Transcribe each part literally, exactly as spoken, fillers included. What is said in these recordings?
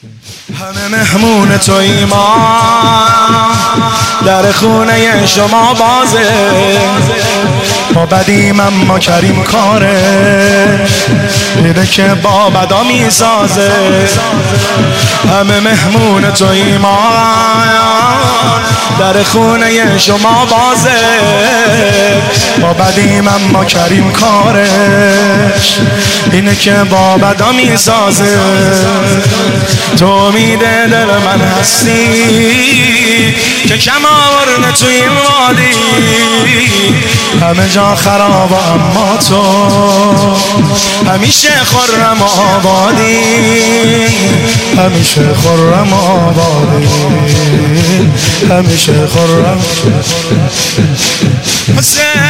همه مهمون تویی ما، در خونه شما بازه، ما بدیم اما کریم کاره، میره که با بدا میسازه. همه مهمون تویی ما، در خونه شما بازه، ما بدیم اما کریم کارش اینه که با بدا میسازه. تو امید دل من هستی که کم آورده توی این وادی، همه جا خراب اما تو همیشه خرم آبادی، همیشه خرم آبادی، همیشه خرم. حسین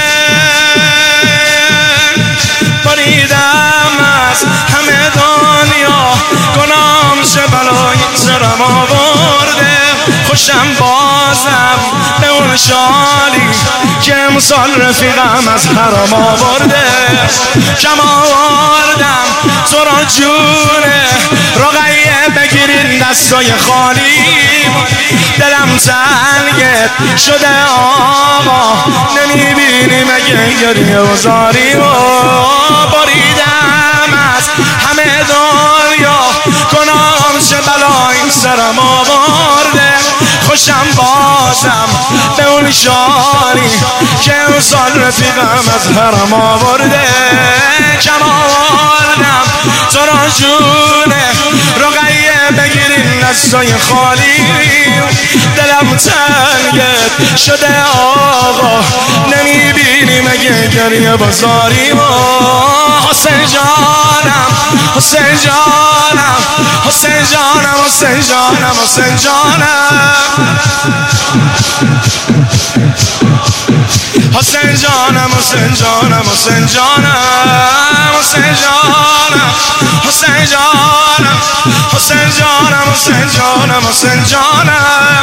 بریدم از همه دنیا، گناهم شه بلای سرم آورده، خوشم بازم به اون شالی که امسال رفیقم از حرام آورده. کم آوردم تو را جونه رقیه بگیرین دستای خالی، دلم تنگت شده آقا نمیبینی مگه گریه و زاری. و بریدم از همه دنیا، گناهم شه بلای سرم آورده، خوشم بازم به اون شاری که امسال رفیقم از حرم آورده. کم آوردم تو را جونه رقیه بگیرین دستای خالی، دلم تنگت شده آقا نمیبینی مگه گریه بازاری. و حسین جانم حسین جانم حسین جانم حسین جانم حسین جانم حسین جانم حسین جانم حسین جانم حسین جانم حسین جانم حسین جانم حسین جانم حسین جانم.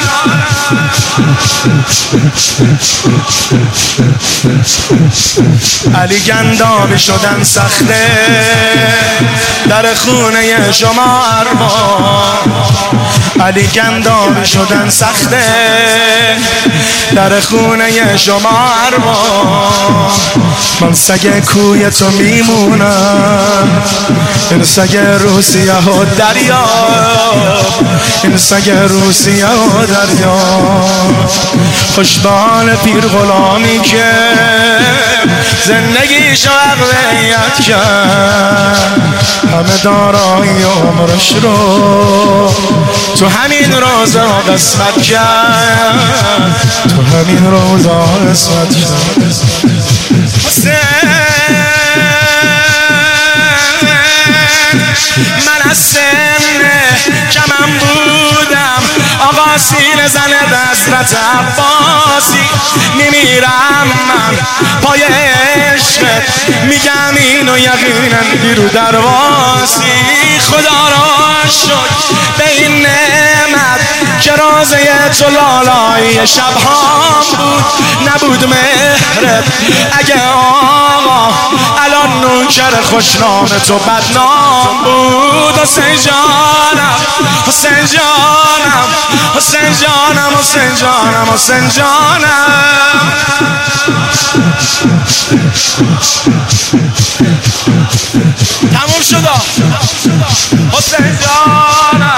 علی گندابی شدن سخته در خونه شما ارباب، علی گندابی شدن سخته در خونه شما ارباب. من سگ کوی تو میمونم، این سگ روسیه و دریا، این سگ روسیه و دریا. خوشبال پیر غلامی که زندگیشو اقلیت کرد، همه دارایی عمرش رو تو همین روزا قسمت کرد، تو همین روزا قسمت کرد. من از سن کمم بودم، آقا سینه زند حضرت عباسی، میمیرم من پای عشقت، میگم اینو یقینا بیرو درواسی. خدا را شکر به این نعمت که رازه تو لالای شبهام بود، نبود مهرت اگه آقا الان نوکر خوشنام تو بدنام بود. حسین جانم حسین جانم حسین جانم حسین جانم حسین جانم. تموم شد حسین جانم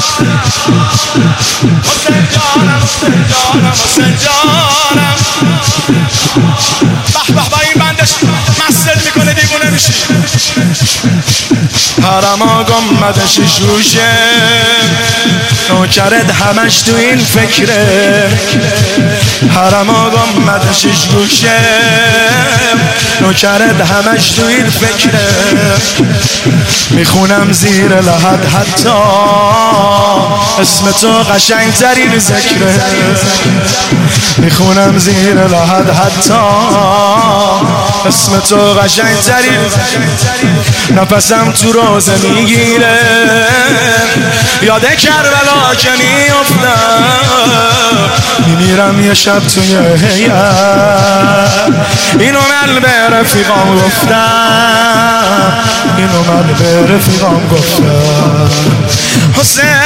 حسین جانم حسین جانم حسین جانم. به به با این بندش مستر میکنه دیوونه میشی. حرم آقا مده شیشوشه، نوکرت همش تو این فکره. حرم آقا مده شیشوشه، نوکرت همش تو این فکره. میخونم زیر لحد حتی اسم تو قشنگ ترین ذکره، میخونم زیر لحد حتی اسم تو قشنگ ترین. نفسم تو روزه میگیره، یاد کربلا که میافتم، میمیرم یه شب توی هیئت، اینو من به رفیقام گفتم، اینو من به رفیقام گفتم. حسین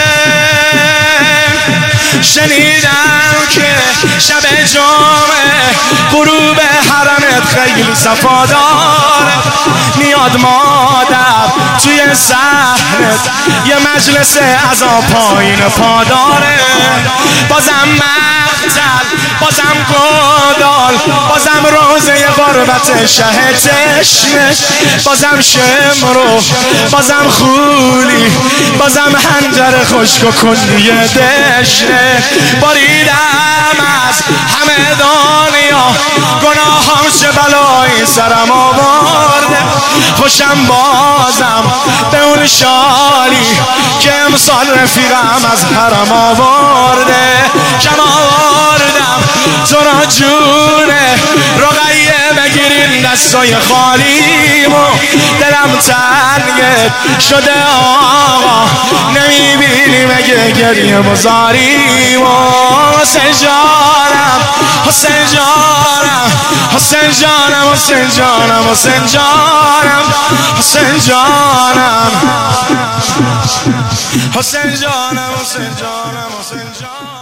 شنیدم که شب جمعه غروب حرمت خیلی صفا داره، میاد مادر توی صحنت یه مجلس از آن پایین پا داره، بازم مقتل بازم گدال بازم روزه غربت شه تشنه، بازم شمرو بازم خولی بازم هنجر خشک و کندی دشنه، باریدم از همه دنیا گناهام چه بلایی سرم آورده، خوشم بازم به اون شالی که امسال رفیقم از حرم آورده، کم آوردم تو را جونه رقیه بگیرین دستای خالیمو، دلم تنگت شده آقا نمیبینی مگه گریه مزاریمو، حسین جانم حسین جانم حسین جانم حسین جانم حسین جانم حسین جانم حسین جانم حسین جانم حسین جانم